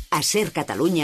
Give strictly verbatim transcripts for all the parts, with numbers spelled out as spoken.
A Ser Catalunya,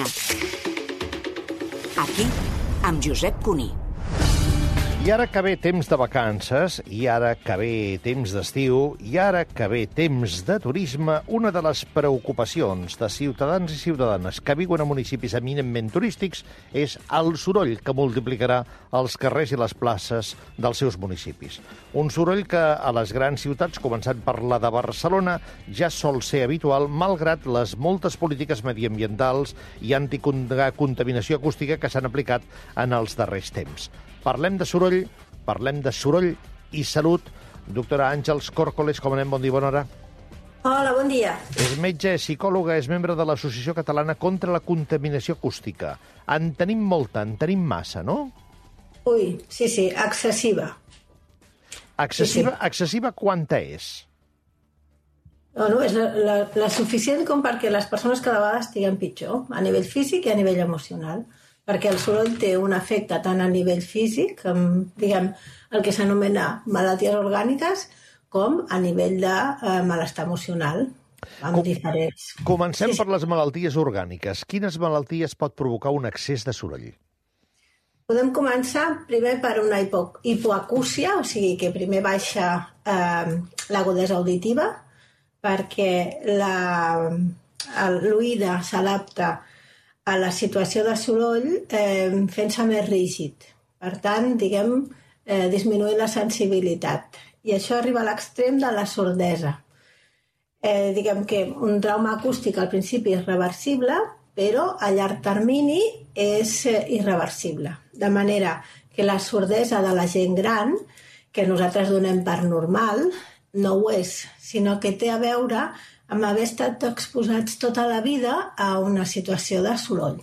aquí, amb Josep Cuní. I ara que ve temps de vacances, i ara que ve temps d'estiu, i ara que ve temps de turisme, una de les preocupacions de ciutadans i ciutadanes que viuen a municipis eminentment turístics és el soroll que multiplicarà els carrers i les places dels seus municipis. Un soroll que a les grans ciutats, començant per la de Barcelona, ja sol ser habitual, malgrat les moltes polítiques mediambientals i anticontaminació acústica que s'han aplicat en els darrers temps. Parlem de soroll, parlem de soroll i salut. Doctora Àngels Córcoles, com anem? Bon dia, bona hora. Hola, bon dia. És metge, és psicòloga, és membre de l'Associació Catalana contra la Contaminació Acústica. En tenim molta, en tenim massa, no? Ui, sí, sí, excessiva. Excessiva, Sí, sí. excessiva quanta és? Bueno, és la, la, la suficient com perquè les persones cada vegada estiguen pitjor, a nivell físic i a nivell emocional. Perquè el soroll té un efecte tant a nivell físic, amb, diguem, el que s'anomena malalties orgàniques, com a nivell de eh, malestar emocional, amb Com, diferents... Comencem Sí, per les malalties orgàniques. Quines malalties pot provocar un excés de soroll? Podem començar primer per una hipo, hipoacúsia, o sigui que primer baixa eh, l'agudesa auditiva, perquè l'oïda s'adapta a la situació de soroll eh, fent-se més rígid. Per tant, diguem, eh, disminuir la sensibilitat. I això arriba a l'extrem de la sordesa. Eh, diguem que un trauma acústic al principi és reversible, però a llarg termini és eh, irreversible. De manera que la sordesa de la gent gran, que nosaltres donem per normal, no ho és, sinó que té a veure amb haver estat exposats tota la vida a una situació de soroll.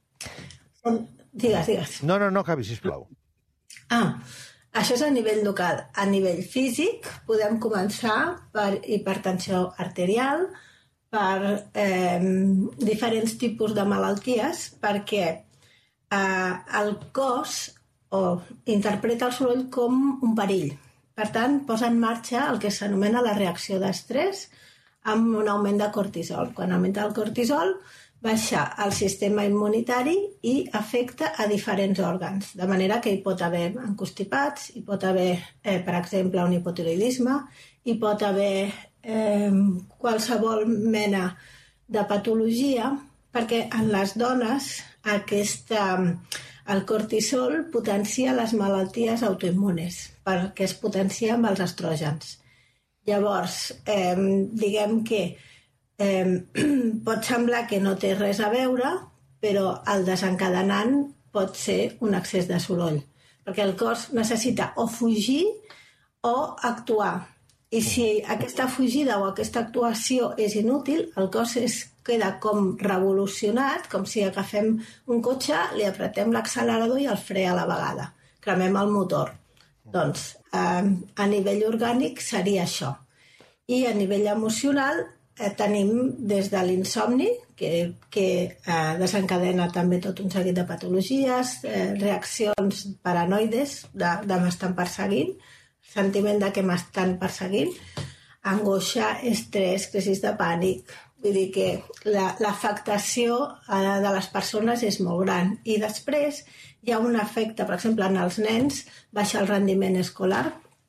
Digues, digues. No, no, no acabi, sisplau. Ah, això és a nivell local. A nivell físic podem començar per hipertensió arterial, per eh, diferents tipus de malalties, perquè eh, el cos o, interpreta el soroll com un perill. Per tant, posa en marxa el que s'anomena la reacció d'estrès, amb un augment de cortisol. Quan augmenta el cortisol, baixa el sistema immunitari i afecta a diferents òrgans. De manera que hi pot haver encostipats, hi pot haver, eh, per exemple, un hipotiroidisme, hi pot haver eh, qualsevol mena de patologia, perquè en les dones aquesta, el cortisol potencia les malalties autoimmunes, perquè es potencia amb els estrògens. Llavors, eh, diguem que eh, pot semblar que no té res a veure, però el desencadenant pot ser un excés de soroll, perquè el cos necessita o fugir o actuar. I si aquesta fugida o aquesta actuació és inútil, el cos es queda com revolucionat, com si agafem un cotxe, li apretem l'accelerador i el fre a la vegada. Cremem el motor. Doncs, eh, a nivell orgànic seria això. I a nivell emocional eh, tenim des de l'insomni, que, que eh, desencadena també tot un seguit de patologies, eh, reaccions paranoides de, de m'estan perseguint, sentiment de que m'estan perseguint, angoixa, estrès, crisis de pànic. Vull dir que la, l'afectació eh, de les persones és molt gran. I després hi ha un efecte, per exemple, en els nens, baixa el rendiment escolar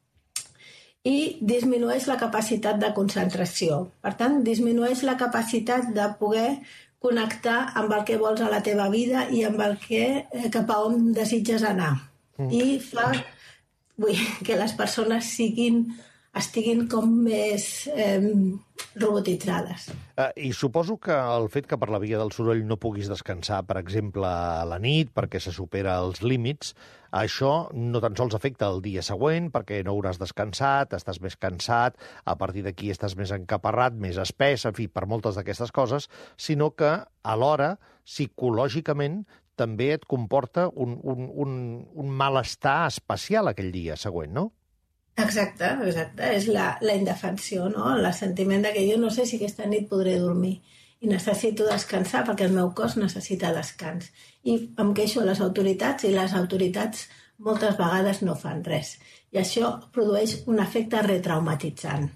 i disminueix la capacitat de concentració. Per tant, disminueix la capacitat de poder connectar amb el que vols a la teva vida i amb el que, eh, cap a on desitges anar. Mm. I fa vull, que les persones siguin, estiguin com més eh, robotitzades. Uh, I suposo que el fet que per la via del soroll no puguis descansar, per exemple, a la nit, perquè se supera els límits, això no tan sols afecta el dia següent, perquè no hauràs descansat, estàs més cansat, a partir d'aquí estàs més encaparrat, més espès, en fi, per moltes d'aquestes coses, sinó que, alhora, psicològicament, també et comporta un, un, un, un malestar especial aquell dia següent, no? Exacte, exacte. És la, la indefensió, no? El sentiment de que jo no sé si aquesta nit podré dormir i necessito descansar perquè el meu cos necessita descans. I em queixo a les autoritats i les autoritats moltes vegades no fan res. I això produeix un efecte retraumatitzant.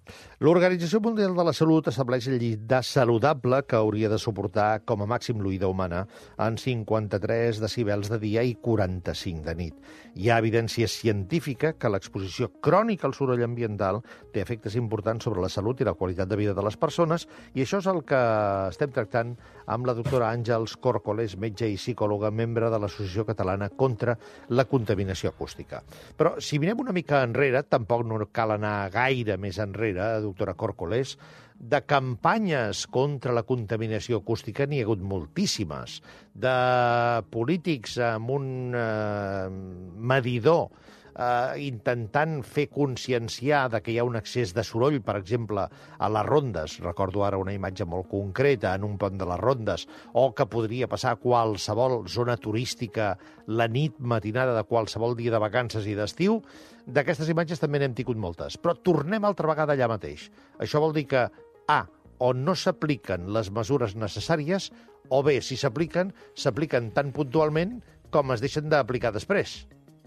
L'Organització Mundial de la Salut estableix el llindar saludable que hauria de suportar com a màxim l'oïda humana en cinquanta-tres decibels de dia i quaranta-cinc de nit. Hi ha evidència científica que l'exposició crònica al soroll ambiental té efectes importants sobre la salut i la qualitat de vida de les persones, i això és el que estem tractant amb la doctora Àngels Córcoles, metge i psicòloga, membre de l'Associació Catalana contra la Contaminació Acústica. Però si mirem una mica enrere, tampoc no cal anar gaire més enrere, doctora Córcoles, de campanyes contra la contaminació acústica n'hi ha hagut moltíssimes. De polítics amb un eh, medidor eh, intentant fer conscienciar de que hi ha un excés de soroll, per exemple, a les rondes. Recordo ara una imatge molt concreta en un pont de les rondes, o que podria passar a qualsevol zona turística la nit matinada de qualsevol dia de vacances i d'estiu. D'aquestes imatges també n'hem tingut moltes. Però tornem altra vegada allà mateix. Això vol dir que, A, o no s'apliquen les mesures necessàries, o bé, si s'apliquen, s'apliquen tan puntualment com es deixen d'aplicar després.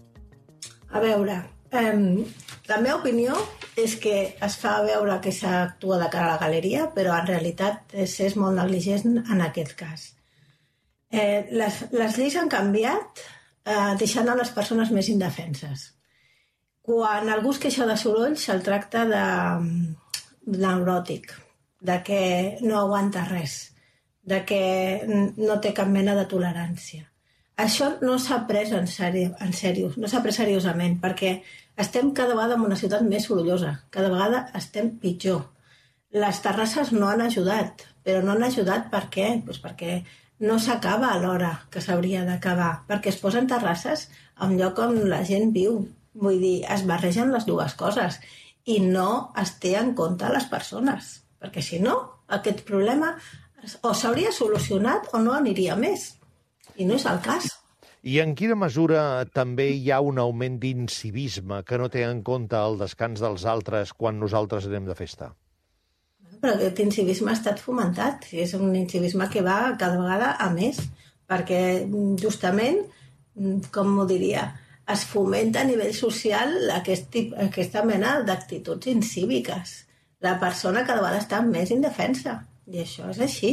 A veure, eh, la meva opinió és que es fa veure que s'actua de cara a la galeria, però en realitat és, és molt negligent en aquest cas. Eh, les, les lleis han canviat eh, deixant a les persones més indefenses. Quan algú es queixa de soroll se'l tracta de, de neuròtic, de que no aguanta res, de que no té cap mena de tolerància. Això no s'ha pres en sèrio, en sèrio, no s'ha pres seriosament, perquè estem cada vegada en una ciutat més sorollosa, cada vegada estem pitjor. Les terrasses no han ajudat, però no han ajudat per què? Pues perquè no s'acaba a l'hora que s'hauria d'acabar, perquè es posen terrasses a un lloc on la gent viu. Vull dir, es barregen les dues coses i no es té en compte les persones, perquè si no, aquest problema o s'hauria solucionat o no aniria més. I no és el cas. I en quina mesura també hi ha un augment d'incivisme que no té en compte el descans dels altres quan nosaltres anem de festa? Però aquest incivisme ha estat fomentat. És un incivisme que va cada vegada a més, perquè justament, com m'ho diria, es fomenta a nivell social aquest tip, aquesta mena d'actituds incíviques. La persona cada vegada està més indefensa, i això és així.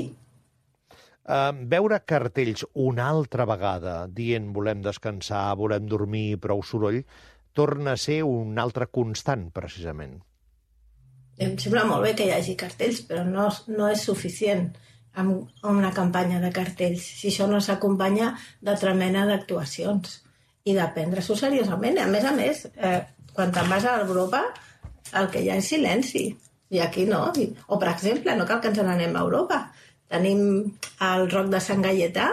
Uh, veure cartells una altra vegada dient volem descansar, volem dormir, prou soroll, torna a ser un altre constant, precisament. Em sembla molt bé que hi hagi cartells, però no, no és suficient amb una campanya de cartells, si això no s'acompanya d'altra mena d'actuacions i de prendre-s'ho seriosament. A més a més, eh, quan te'n vas a Europa, el que hi ha és silenci, i aquí no. O, per exemple, no cal que ens n'anem a Europa. Tenim el Roc de Sant Gaietà,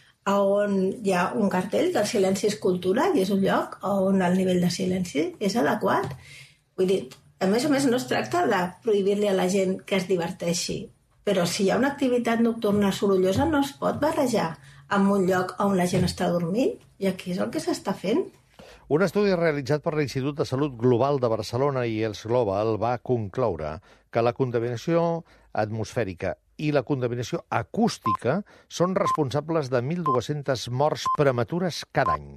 on hi ha un cartell que el silenci és cultura i és un lloc on el nivell de silenci és adequat. Vull dir, a més a més no es tracta de prohibir-li a la gent que es diverteixi, però si hi ha una activitat nocturna sorollosa no es pot barrejar en un lloc on la gent està dormint, i aquí és el que s'està fent. Un estudi realitzat per l'Institut de Salut Global de Barcelona i Els Global va concloure que la contaminació atmosfèrica i la contaminació acústica són responsables de mil dues-centes morts prematures cada any.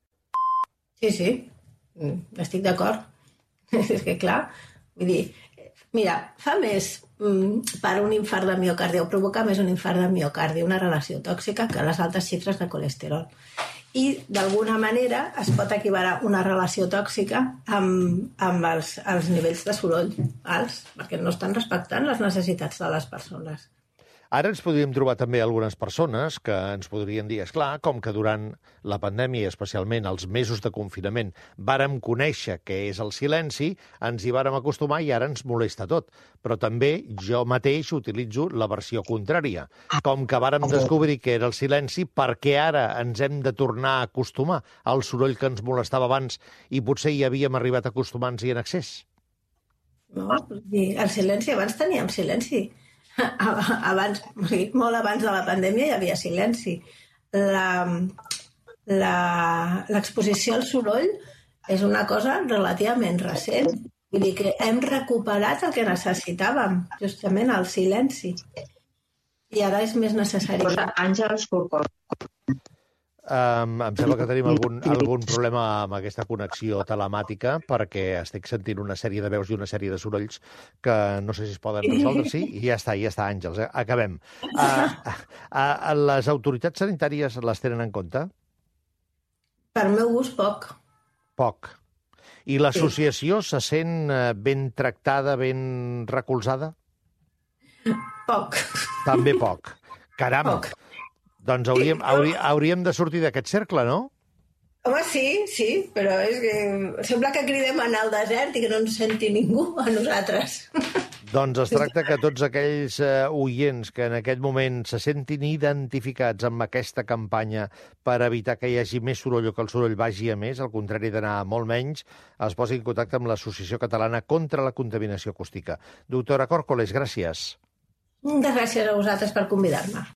Sí, sí, estic d'acord. És que, clar, vull dir, mira, fa més per un infart de miocardi o provocar més un infart de miocardi, una relació tòxica, que les altes xifres de colesterol. I, d'alguna manera, es pot equivarar una relació tòxica amb, amb els, els nivells de soroll alts, perquè no estan respectant les necessitats de les persones. Ara ens podríem trobar també algunes persones que ens podrien dir, esclar, com que durant la pandèmia, especialment els mesos de confinament, vàrem conèixer què és el silenci, ens hi vàrem acostumar i ara ens molesta tot. Però també jo mateix utilitzo la versió contrària. Com que vàrem descobrir què era el silenci, perquè ara ens hem de tornar a acostumar al soroll que ens molestava abans i potser hi havíem arribat a acostumar-nos-hi en excés? No, el silenci, abans teníem silenci. Abans, molt abans de la pandèmia hi havia silenci. L'exposició al soroll és una cosa relativament recent. Vull dir que hem recuperat el que necessitàvem, justament el silenci. I ara és més necessari. Àngels Córcoles. Um, em sembla que tenim algun, algun problema amb aquesta connexió telemàtica perquè estic sentint una sèrie de veus i una sèrie de sorolls que no sé si es poden resoldre. Sí, i ja està, ja està, Àngels, eh? Acabem. Uh, uh, uh, les autoritats sanitàries les tenen en compte? Per meu gust, poc. Poc. I l'associació se sent ben tractada, ben recolzada? Poc. També poc. Caram! Poc. Doncs hauríem, hauríem, hauríem de sortir d'aquest cercle, no? Home, sí, sí, però és que sembla que cridem anar al desert i que no ens senti ningú a nosaltres. Doncs es tracta que tots aquells uh, oients que en aquest moment se sentin identificats amb aquesta campanya per evitar que hi hagi més soroll o que el soroll vagi a més, al contrari d'anar molt menys, es posin en contacte amb l'Associació Catalana contra la Contaminació Acústica. Doctora Córcoles, gràcies. Moltes gràcies a vosaltres per convidar-me.